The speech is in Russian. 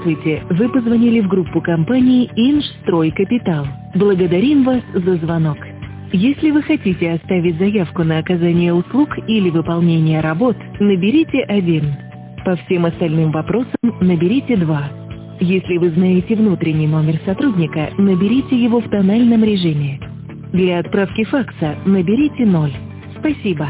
Здравствуйте! Вы позвонили в группу компании «Инжстройкапитал». Благодарим вас за звонок. Если вы хотите оставить заявку на оказание услуг или выполнение работ, наберите 1. По всем остальным вопросам наберите 2. Если вы знаете внутренний номер сотрудника, наберите его в тональном режиме. Для отправки факса наберите 0. Спасибо.